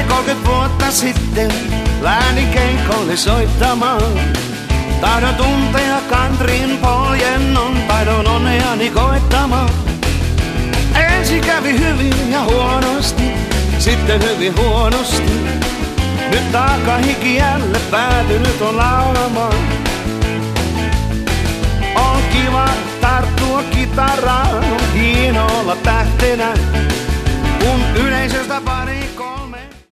30 vuotta sitten lähdin keikolle soittamaan. Tahdon tuntea countryn poljennon, taidon onneani koittamaan. Ensin kävi hyvin ja huonosti, sitten hyvin huonosti. Nyt taakahiki jälleen päätynyt on laulamaan.